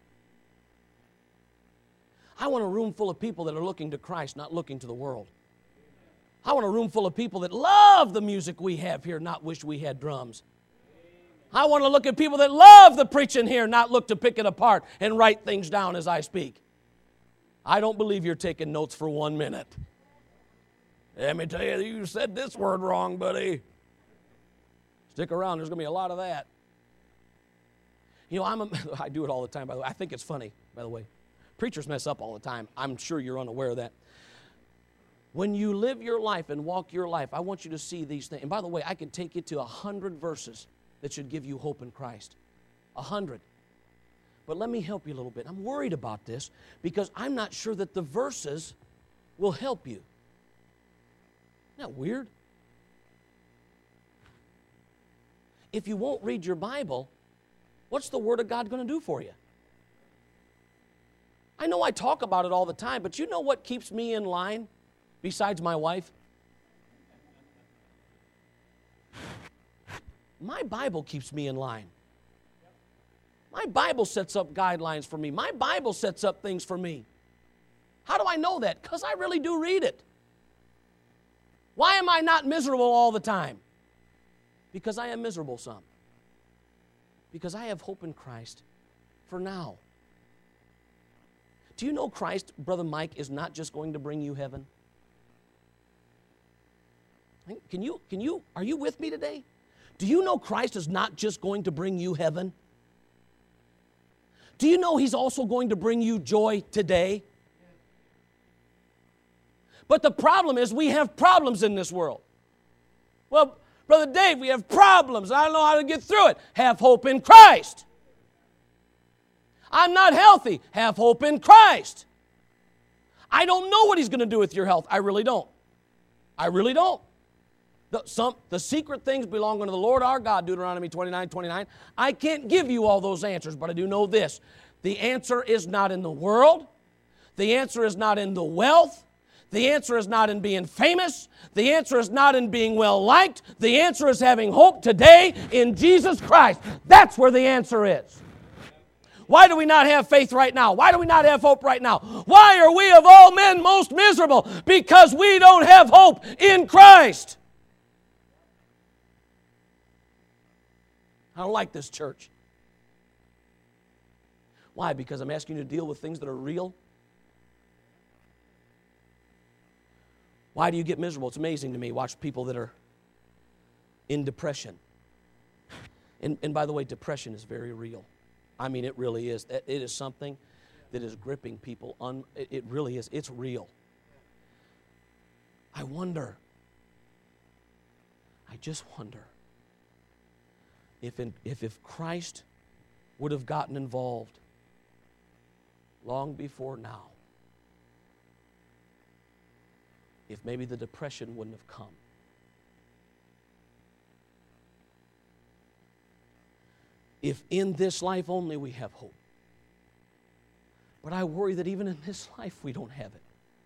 I want a room full of people that are looking to Christ, not looking to the world. I want a room full of people that love the music we have here, not wish we had drums. I want to look at people that love the preaching here, not look to pick it apart and write things down as I speak. I don't believe you're taking notes for one minute. Let me tell you, you said this word wrong, buddy. Stick around, there's going to be a lot of that. You know, I'm a, I do it all the time, by the way. I think it's funny, by the way. Preachers mess up all the time. I'm sure you're unaware of that. When you live your life and walk your life, I want you to see these things. And by the way, I can take you to a hundred verses that should give you hope in Christ. A hundred. But let me help you a little bit. I'm worried about this because I'm not sure that the verses will help you. Isn't that weird? If you won't read your Bible, what's the Word of God going to do for you? I know I talk about it all the time, but you know what keeps me in line besides my wife? My Bible keeps me in line. My Bible sets up guidelines for me. My Bible sets up things for me. How do I know that? Because I really do read it. Why am I not miserable all the time? Because I am miserable some. Because I have hope in Christ for now. Do you know Christ, Brother Mike, is not just going to bring you heaven? Can you, can you, are you with me today? Do you know Christ is not just going to bring you heaven? Do you know He's also going to bring you joy today? But the problem is we have problems in this world. Well, Brother Dave, we have problems. I don't know how to get through it. Have hope in Christ. I'm not healthy. Have hope in Christ. I don't know what He's going to do with your health. I really don't. I really don't. The, some, the secret things belong unto the Lord our God, Deuteronomy twenty-nine twenty-nine. I can't give you all those answers, but I do know this. The answer is not in the world. The answer is not in the wealth. The answer is not in being famous. The answer is not in being well-liked. The answer is having hope today in Jesus Christ. That's where the answer is. Why do we not have faith right now? Why do we not have hope right now? Why are we of all men most miserable? Because we don't have hope in Christ. I don't like this church. Why? Because I'm asking you to deal with things that are real. Why do you get miserable? It's amazing to me. Watch people that are in depression. And, and by the way, depression is very real. I mean, it really is. It is something that is gripping people. Un, it, it really is. It's real. I wonder, I just wonder, if, in, if, if Christ would have gotten involved long before now, if maybe the depression wouldn't have come. If in this life only we have hope. But I worry that even in this life we don't have it.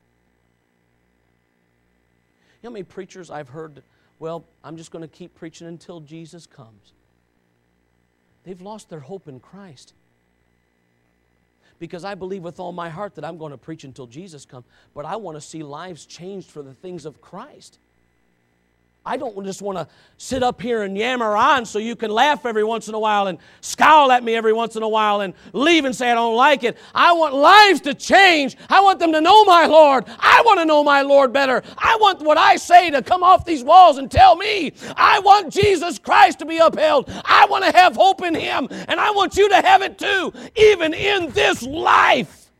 You know how many preachers I've heard, well, I'm just going to keep preaching until Jesus comes. They've lost their hope in Christ. Because I believe with all my heart that I'm going to preach until Jesus comes, but I want to see lives changed for the things of Christ. I don't just want to sit up here and yammer on so you can laugh every once in a while and scowl at me every once in a while and leave and say I don't like it. I want lives to change. I want them to know my Lord. I want to know my Lord better. I want what I say to come off these walls and tell me. I want Jesus Christ to be upheld. I want to have hope in Him, and I want you to have it too, even in this life.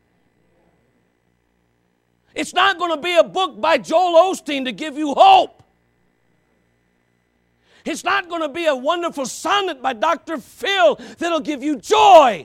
It's not going to be a book by Joel Osteen to give you hope. It's not going to be a wonderful sonnet by Doctor Phil that'll give you joy.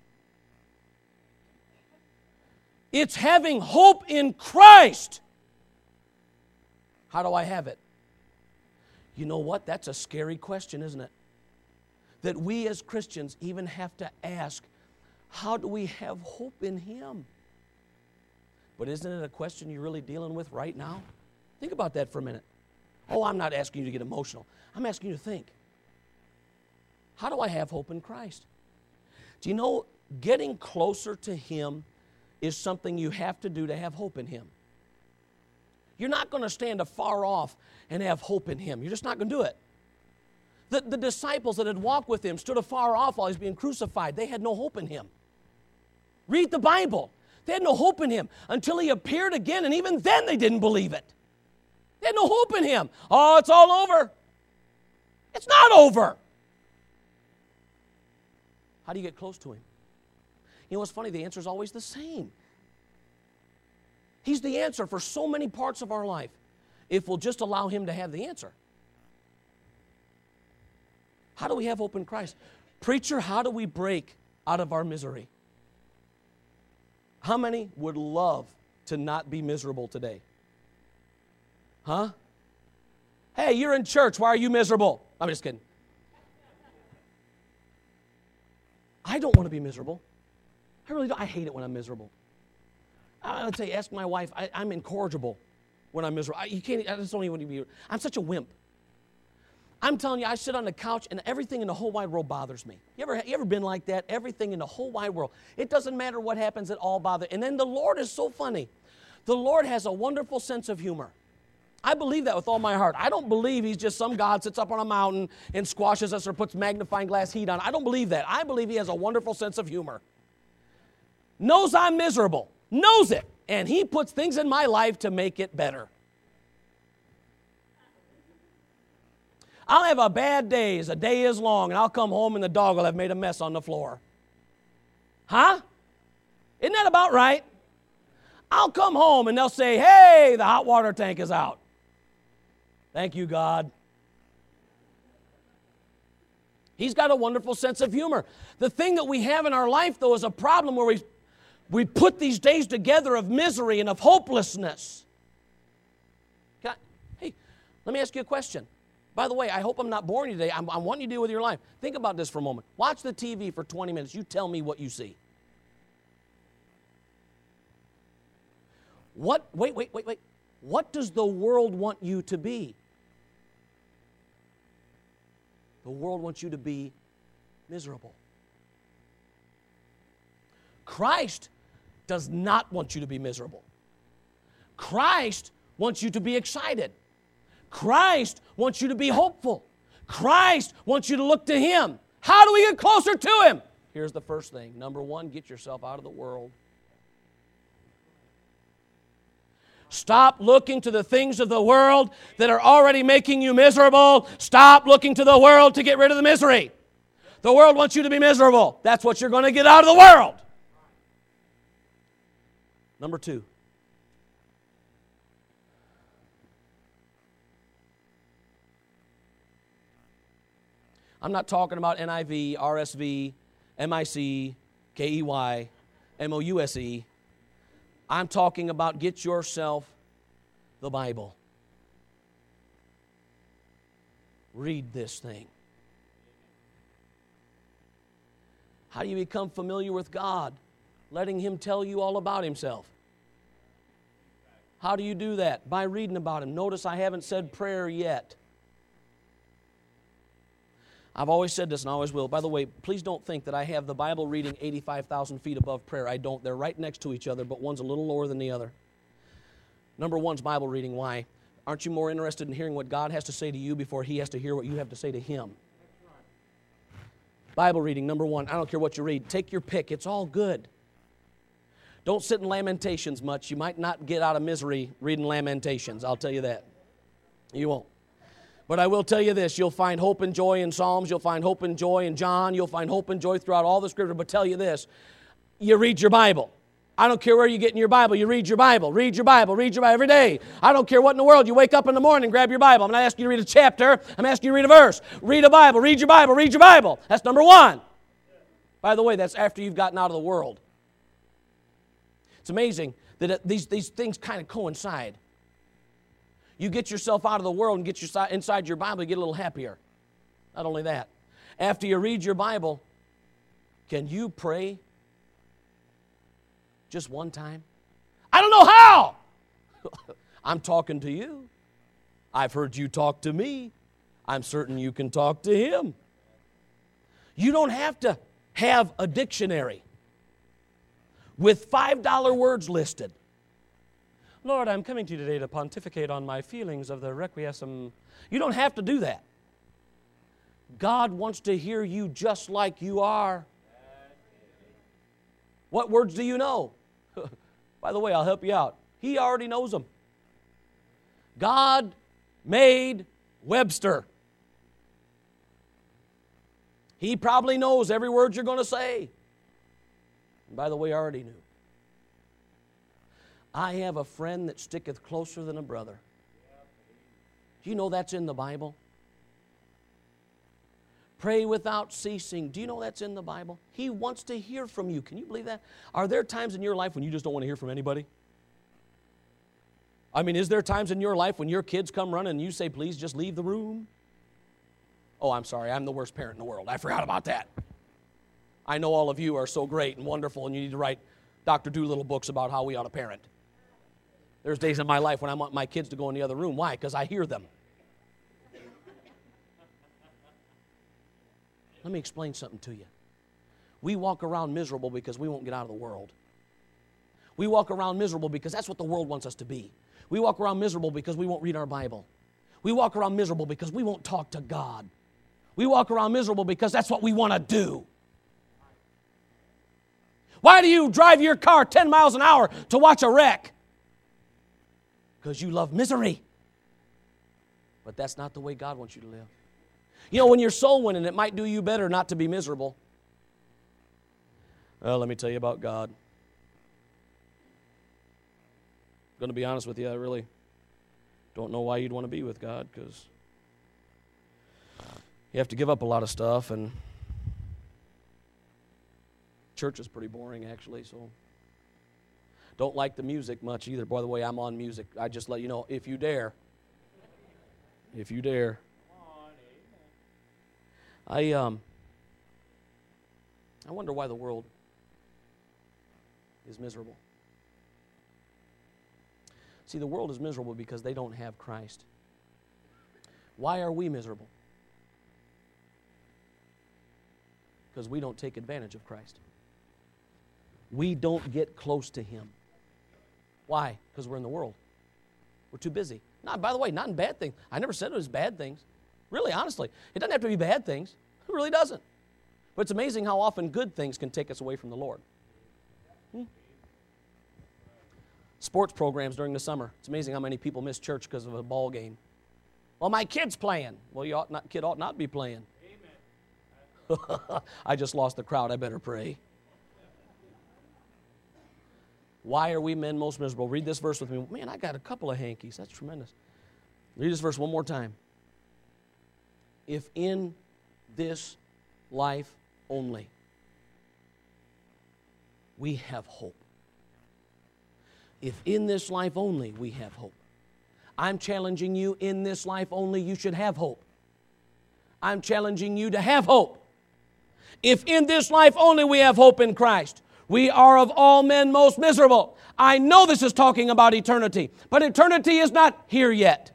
It's having hope in Christ. How do I have it? You know what? That's a scary question, isn't it? That we as Christians even have to ask, how do we have hope in Him? But isn't it a question you're really dealing with right now? Think about that for a minute. Oh, I'm not asking you to get emotional. I'm asking you to think. How do I have hope in Christ? Do you know getting closer to Him is something you have to do to have hope in Him? You're not going to stand afar off and have hope in Him. You're just not going to do it. The, the disciples that had walked with Him stood afar off while He's being crucified. They had no hope in Him. Read the Bible. They had no hope in Him until He appeared again, and even then they didn't believe it. They had no hope in Him. Oh, it's all over. It's not over. How do you get close to Him? You know what's funny? The answer is always the same. He's the answer for so many parts of our life if we'll just allow Him to have the answer. How do we have hope in Christ? Preacher, how do we break out of our misery? How many would love to not be miserable today? Huh? Hey, you're in church. Why are you miserable? I'm just kidding. I don't want to be miserable. I really don't. I hate it when I'm miserable. I would say, ask my wife. I, I'm incorrigible when I'm miserable. I, you can't. I just don't even want to be. I'm such a wimp. I'm telling you, I sit on the couch and everything in the whole wide world bothers me. You ever, you ever been like that? Everything in the whole wide world. It doesn't matter what happens, it all bothers. And then the Lord is so funny. The Lord has a wonderful sense of humor. I believe that with all my heart. I don't believe He's just some God sits up on a mountain and squashes us or puts magnifying glass heat on. I don't believe that. I believe He has a wonderful sense of humor. Knows I'm miserable. Knows it. And He puts things in my life to make it better. I'll have a bad day as a day is long, and I'll come home and the dog will have made a mess on the floor. Huh? Isn't that about right? I'll come home and they'll say, hey, the hot water tank is out. Thank you, God. He's got a wonderful sense of humor. The thing that we have in our life, though, is a problem where we, we put these days together of misery and of hopelessness. God, hey, let me ask you a question. By the way, I hope I'm not boring you today. I'm, I want you to deal with your life. Think about this for a moment. Watch the T V for twenty minutes. You tell me what you see. What, wait, wait, wait, wait. What does the world want you to be? The world wants you to be miserable. Christ does not want you to be miserable. Christ wants you to be excited. Christ wants you to be hopeful. Christ wants you to look to Him. How do we get closer to Him? Here's the first thing. Number one, get yourself out of the world. Stop looking to the things of the world that are already making you miserable. Stop looking to the world to get rid of the misery. The world wants you to be miserable. That's what you're going to get out of the world. Number two. I'm not talking about N I V, R S V, M I C, K E Y, M O U S E. I'm talking about get yourself the Bible. Read this thing. How do you become familiar with God? Letting Him tell you all about Himself. How do you do that? By reading about Him. Notice I haven't said prayer yet. I've always said this and I always will. By the way, please don't think that I have the Bible reading eighty-five thousand feet above prayer. I don't. They're right next to each other, but one's a little lower than the other. Number one's Bible reading. Why? Aren't you more interested in hearing what God has to say to you before He has to hear what you have to say to Him? Bible reading, number one. I don't care what you read. Take your pick. It's all good. Don't sit in Lamentations much. You might not get out of misery reading Lamentations. I'll tell you that. You won't. But I will tell you this, you'll find hope and joy in Psalms, you'll find hope and joy in John, you'll find hope and joy throughout all the Scripture, but tell you this, you read your Bible. I don't care where you get in your Bible, you read your Bible, read your Bible, read your Bible every day. I don't care what in the world, you wake up in the morning, grab your Bible. I'm not asking you to read a chapter, I'm asking you to read a verse. Read a Bible, read your Bible, read your Bible. That's number one. By the way, that's after you've gotten out of the world. It's amazing that these, these things kind of coincide. You get yourself out of the world and get your, inside your Bible, you get a little happier. Not only that, after you read your Bible, can you pray just one time? I don't know how. I'm talking to you. I've heard you talk to me. I'm certain you can talk to Him. You don't have to have a dictionary with five dollar words listed. Lord, I'm coming to you today to pontificate on my feelings of the requiescem. You don't have to do that. God wants to hear you just like you are. What words do you know? By the way, I'll help you out. He already knows them. God made Webster. He probably knows every word you're going to say. And by the way, I already knew. I have a friend that sticketh closer than a brother. Do you know that's in the Bible? Pray without ceasing. Do you know that's in the Bible? He wants to hear from you. Can you believe that? Are there times in your life when you just don't want to hear from anybody? I mean, is there times in your life when your kids come running and you say, please just leave the room? Oh, I'm sorry, I'm the worst parent in the world. I forgot about that. I know all of you are so great and wonderful and you need to write Doctor Doolittle books about how we ought to parent. There's days in my life when I want my kids to go in the other room. Why? Because I hear them. Let me explain something to you. We walk around miserable because we won't get out of the world. We walk around miserable because that's what the world wants us to be. We walk around miserable because we won't read our Bible. We walk around miserable because we won't talk to God. We walk around miserable because that's what we want to do. Why do you drive your car ten miles an hour to watch a wreck? Because you love misery. But that's not the way God wants you to live. You know, when you're soul winning, it might do you better not to be miserable. Well, let me tell you about God. I'm going to be honest with you, I really don't know why you'd want to be with God, because you have to give up a lot of stuff, and church is pretty boring, actually, so don't like the music much either. By the way, I'm on music. I just let you know, if you dare. If you dare. I um I wonder why the world is miserable. See, the world is miserable because they don't have Christ. Why are we miserable? Because we don't take advantage of Christ. we don't get close to Him. Why? Because we're in the world. We're too busy. Not, by the way, not in bad things. I never said it was bad things. Really, honestly. It doesn't have to be bad things. It really doesn't. But it's amazing how often good things can take us away from the Lord. Hmm? Sports programs during the summer. It's amazing how many people miss church because of a ball game. Well, my kid's playing. Well, your kid ought not be playing. Amen. I just lost the crowd. I better pray. Why are we men most miserable? Read this verse with me. Man, I got a couple of hankies. That's tremendous. Read this verse one more time. If in this life only we have hope. If in this life only we have hope. I'm challenging you, in this life only you should have hope. I'm challenging you to have hope. If in this life only we have hope in Christ, we are of all men most miserable. I know this is talking about eternity, but eternity is not here yet.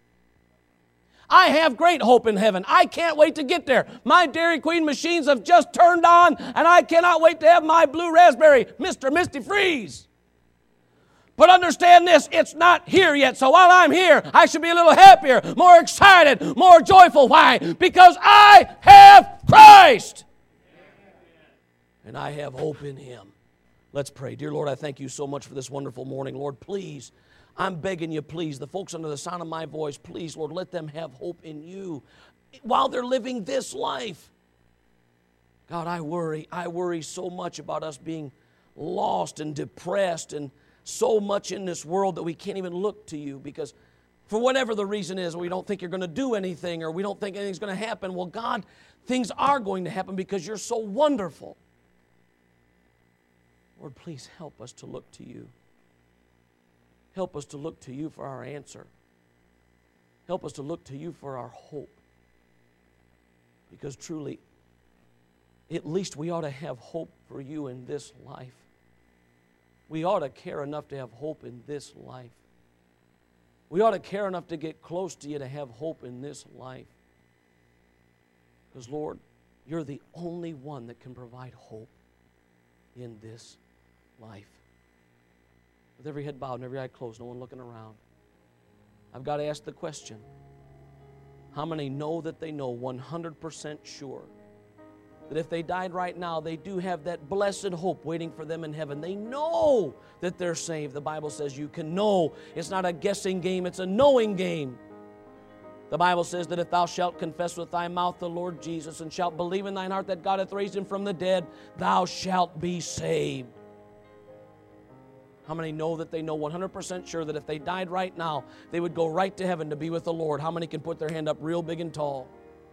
I have great hope in heaven. I can't wait to get there. My Dairy Queen machines have just turned on, and I cannot wait to have my blue raspberry, Mister Misty Freeze. But understand this, it's not here yet. So while I'm here, I should be a little happier, more excited, more joyful. Why? Because I have Christ. And I have hope in Him. Let's pray. Dear Lord, I thank You so much for this wonderful morning. Lord, please, I'm begging You, please, the folks under the sound of my voice, please, Lord, let them have hope in You while they're living this life. God, I worry. I worry so much about us being lost and depressed and so much in this world that we can't even look to You because for whatever the reason is, we don't think You're going to do anything or we don't think anything's going to happen. Well, God, things are going to happen because You're so wonderful. Lord, please help us to look to You. Help us to look to You for our answer. Help us to look to You for our hope. Because truly, at least we ought to have hope for You in this life. We ought to care enough to have hope in this life. We ought to care enough to get close to You to have hope in this life. Because, Lord, You're the only one that can provide hope in this life. With every head bowed and every eye closed, no one looking around, I've got to ask the question, how many know that they know one hundred percent sure that if they died right now, they do have that blessed hope waiting for them in heaven? They know that they're saved. The Bible says you can know. It's not a guessing game, it's a knowing game. The Bible says that if thou shalt confess with thy mouth the Lord Jesus and shalt believe in thine heart that God hath raised Him from the dead, thou shalt be saved. How many know that they know one hundred percent sure that if they died right now, they would go right to heaven to be with the Lord? How many can put their hand up real big and tall?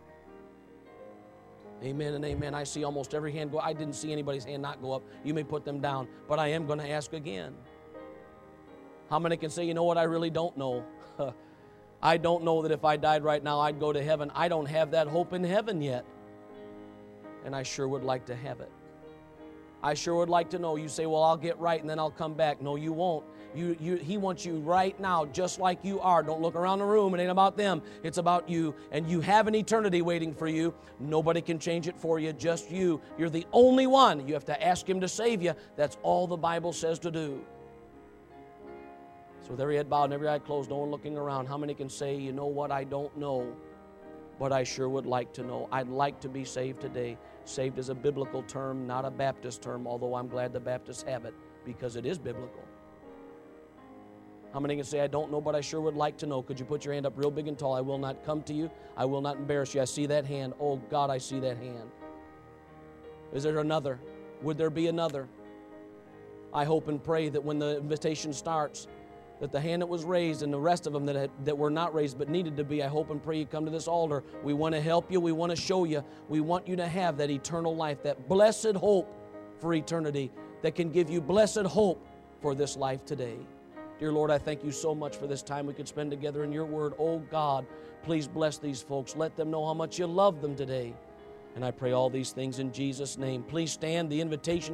Amen and amen. I see almost every hand go. I didn't see anybody's hand not go up. You may put them down, but I am going to ask again. How many can say, you know what, I really don't know? I don't know that if I died right now, I'd go to heaven. I don't have that hope in heaven yet. And I sure would like to have it. I sure would like to know. You say, well, I'll get right and then I'll come back. No, you won't. You, you, he wants you right now, just like you are. Don't look around the room. It ain't about them. It's about you. And you have an eternity waiting for you. Nobody can change it for you, just you. You're the only one. You have to ask Him to save you. That's all the Bible says to do. So with every head bowed and every eye closed, no one looking around, how many can say, you know what, I don't know, but I sure would like to know. I'd like to be saved today. Saved is a biblical term, not a Baptist term, although I'm glad the Baptists have it because it is biblical. How many can say, I don't know, but I sure would like to know? Could you put your hand up real big and tall? I will not come to you. I will not embarrass you. I see that hand. Oh, God, I see that hand. Is there another? Would there be another? I hope and pray that when the invitation starts, that the hand that was raised and the rest of them that, had, that were not raised but needed to be, I hope and pray you come to this altar. We want to help you. We want to show you. We want you to have that eternal life, that blessed hope for eternity that can give you blessed hope for this life today. Dear Lord, I thank You so much for this time we could spend together in Your Word. Oh God, please bless these folks. Let them know how much You love them today. And I pray all these things in Jesus' name. Please stand. The invitation